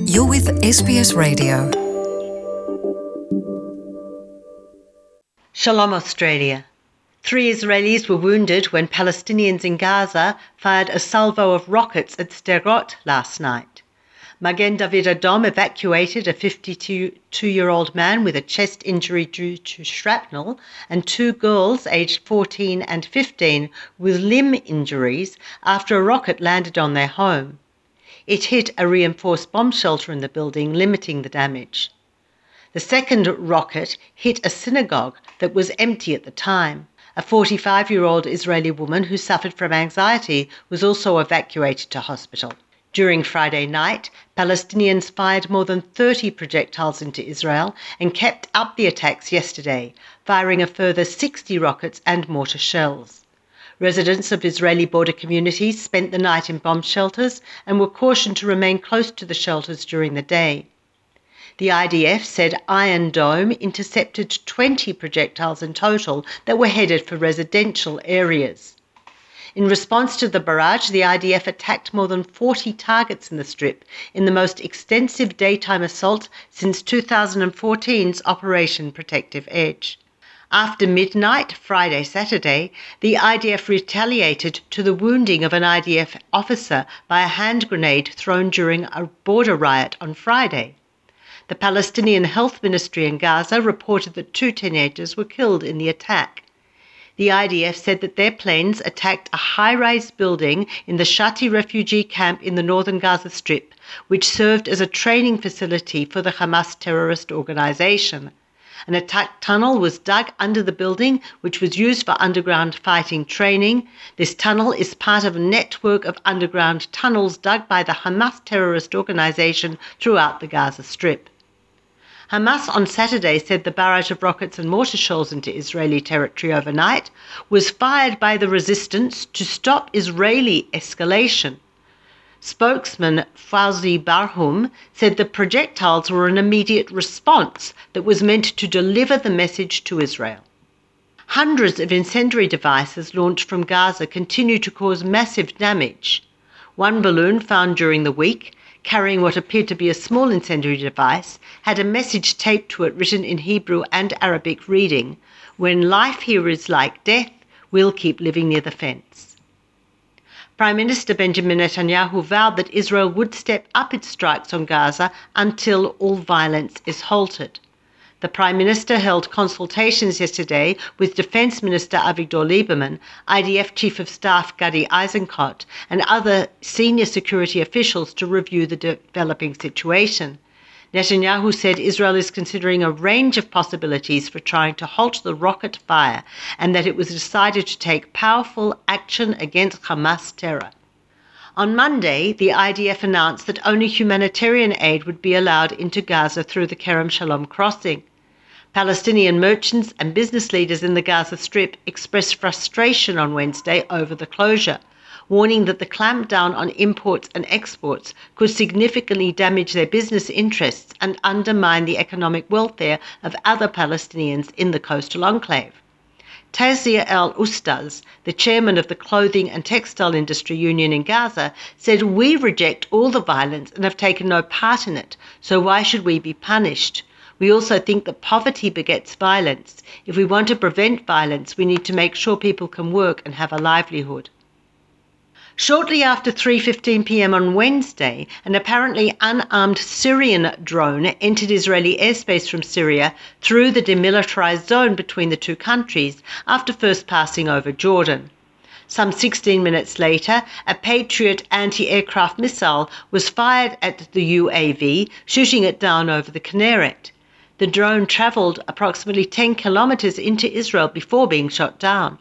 You're with SBS Radio. Shalom Australia. 3 Israelis were wounded when Palestinians in Gaza fired a salvo of rockets at Sderot last night. Magen David Adom evacuated a 52-year-old man with a chest injury due to shrapnel and 2 girls aged 14 and 15 with limb injuries after a rocket landed on their home. It hit a reinforced bomb shelter in the building, limiting the damage. The second rocket hit a synagogue that was empty at the time. A 45-year-old Israeli woman who suffered from anxiety was also evacuated to hospital. During Friday night, Palestinians fired more than 30 projectiles into Israel and kept up the attacks yesterday, firing a further 60 rockets and mortar shells. Residents of Israeli border communities spent the night in bomb shelters and were cautioned to remain close to the shelters during the day. The IDF said Iron Dome intercepted 20 projectiles in total that were headed for residential areas. In response to the barrage, the IDF attacked more than 40 targets in the Strip in the most extensive daytime assault since 2014's Operation Protective Edge. After midnight, Friday-Saturday, the IDF retaliated to the wounding of an IDF officer by a hand grenade thrown during a border riot on Friday. The Palestinian Health Ministry in Gaza reported that 2 teenagers were killed in the attack. The IDF said that their planes attacked a high-rise building in the Shati refugee camp in the northern Gaza Strip, which served as a training facility for the Hamas terrorist organization. An attack tunnel was dug under the building, which was used for underground fighting training. This tunnel is part of a network of underground tunnels dug by the Hamas terrorist organization throughout the Gaza Strip. Hamas on Saturday said the barrage of rockets and mortar shells into Israeli territory overnight was fired by the resistance to stop Israeli escalation. Spokesman Fawzi Barhum said the projectiles were an immediate response that was meant to deliver the message to Israel. Hundreds of incendiary devices launched from Gaza continue to cause massive damage. One balloon found during the week, carrying what appeared to be a small incendiary device, had a message taped to it written in Hebrew and Arabic reading, "When life here is like death, we'll keep living near the fence." Prime Minister Benjamin Netanyahu vowed that Israel would step up its strikes on Gaza until all violence is halted. The Prime Minister held consultations yesterday with Defence Minister Avigdor Lieberman, IDF Chief of Staff Gadi Eisenkot, and other senior security officials to review the developing situation. Netanyahu said Israel is considering a range of possibilities for trying to halt the rocket fire and that it was decided to take powerful action against Hamas terror. On Monday, the IDF announced that only humanitarian aid would be allowed into Gaza through the Kerem Shalom crossing. Palestinian merchants and business leaders in the Gaza Strip expressed frustration on Wednesday over the closure, warning that the clampdown on imports and exports could significantly damage their business interests and undermine the economic welfare of other Palestinians in the coastal enclave. Tazia al-Ustaz, the chairman of the Clothing and Textile Industry Union in Gaza, said, "We reject all the violence and have taken no part in it, so why should we be punished? We also think that poverty begets violence. If we want to prevent violence, we need to make sure people can work and have a livelihood." Shortly after 3:15 p.m. on Wednesday, an apparently unarmed Syrian drone entered Israeli airspace from Syria through the demilitarized zone between the two countries after first passing over Jordan. Some 16 minutes later, a Patriot anti-aircraft missile was fired at the UAV, shooting it down over the Kinneret. The drone traveled approximately 10 kilometers into Israel before being shot down.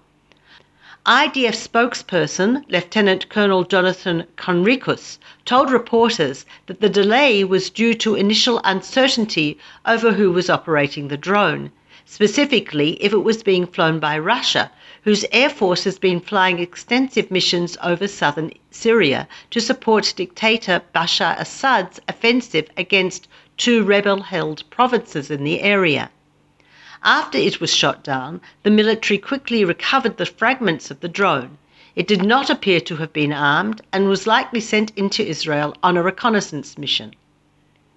IDF spokesperson Lieutenant Colonel Jonathan Conricus told reporters that the delay was due to initial uncertainty over who was operating the drone, specifically if it was being flown by Russia, whose air force has been flying extensive missions over southern Syria to support dictator Bashar Assad's offensive against 2 rebel-held provinces in the area. After it was shot down, the military quickly recovered the fragments of the drone. It did not appear to have been armed and was likely sent into Israel on a reconnaissance mission.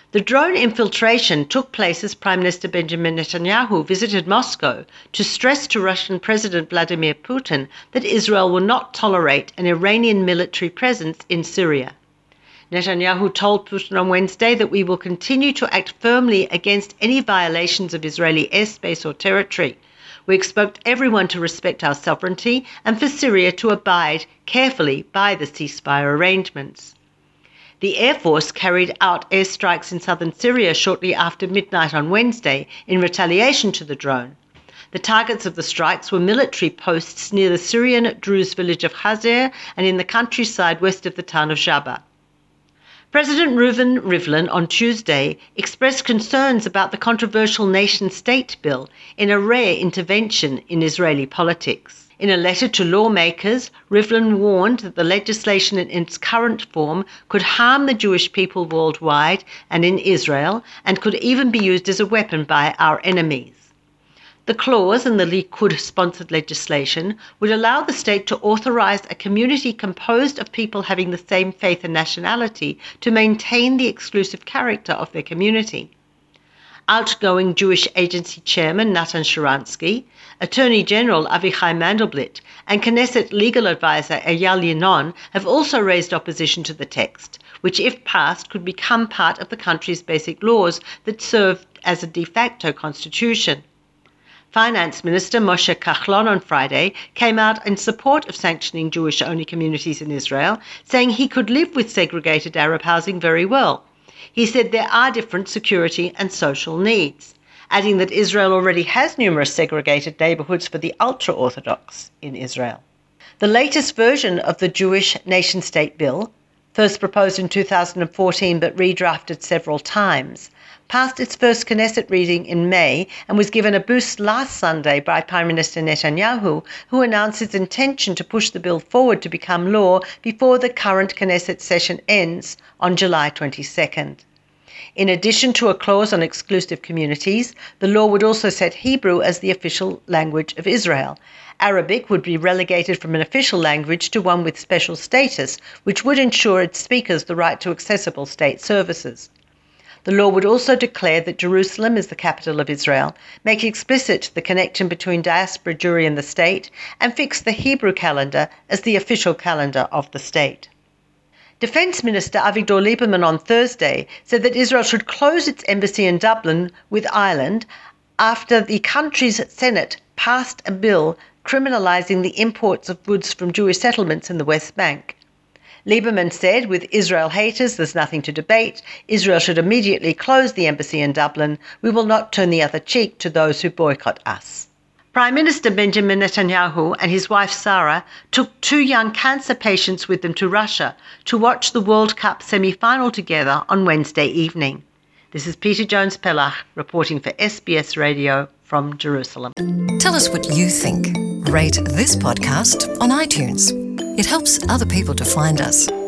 The drone infiltration took place as Prime Minister Benjamin Netanyahu visited Moscow to stress to Russian President Vladimir Putin that Israel will not tolerate an Iranian military presence in Syria. Netanyahu told Putin on Wednesday that we will continue to act firmly against any violations of Israeli airspace or territory. We expect everyone to respect our sovereignty and for Syria to abide carefully by the ceasefire arrangements. The Air Force carried out airstrikes in southern Syria shortly after midnight on Wednesday in retaliation to the drone. The targets of the strikes were military posts near the Syrian Druze village of Hazer and in the countryside west of the town of Jabba. President Reuven Rivlin on Tuesday expressed concerns about the controversial nation-state bill in a rare intervention in Israeli politics. In a letter to lawmakers, Rivlin warned that the legislation in its current form could harm the Jewish people worldwide and in Israel, and could even be used as a weapon by our enemies. The clause in the Likud-sponsored legislation would allow the state to authorize a community composed of people having the same faith and nationality to maintain the exclusive character of their community. Outgoing Jewish Agency Chairman Natan Sharansky, Attorney General Avichai Mandelblit, and Knesset legal advisor Eyal Yinon have also raised opposition to the text, which, if passed, could become part of the country's basic laws that serve as a de facto constitution. Finance Minister Moshe Kahlon on Friday came out in support of sanctioning Jewish-only communities in Israel, saying he could live with segregated Arab housing very well. He said there are different security and social needs, adding that Israel already has numerous segregated neighborhoods for the ultra-Orthodox in Israel. The latest version of the Jewish nation-state bill, first proposed in 2014 but redrafted several times, passed its first Knesset reading in May and was given a boost last Sunday by Prime Minister Netanyahu, who announced his intention to push the bill forward to become law before the current Knesset session ends on July 22nd. In addition to a clause on exclusive communities, the law would also set Hebrew as the official language of Israel. Arabic would be relegated from an official language to one with special status, which would ensure its speakers the right to accessible state services. The law would also declare that Jerusalem is the capital of Israel, make explicit the connection between diaspora Jewry and the state, and fix the Hebrew calendar as the official calendar of the state. Defense Minister Avigdor Lieberman on Thursday said that Israel should close its embassy in Dublin with Ireland after the country's Senate passed a bill criminalizing the imports of goods from Jewish settlements in the West Bank. Lieberman said, with Israel haters, there's nothing to debate. Israel should immediately close the embassy in Dublin. We will not turn the other cheek to those who boycott us. Prime Minister Benjamin Netanyahu and his wife Sarah took 2 young cancer patients with them to Russia to watch the World Cup semi-final together on Wednesday evening. This is Peter Jones-Pellach reporting for SBS Radio from Jerusalem. Tell us what you think. Rate this podcast on iTunes. It helps other people to find us.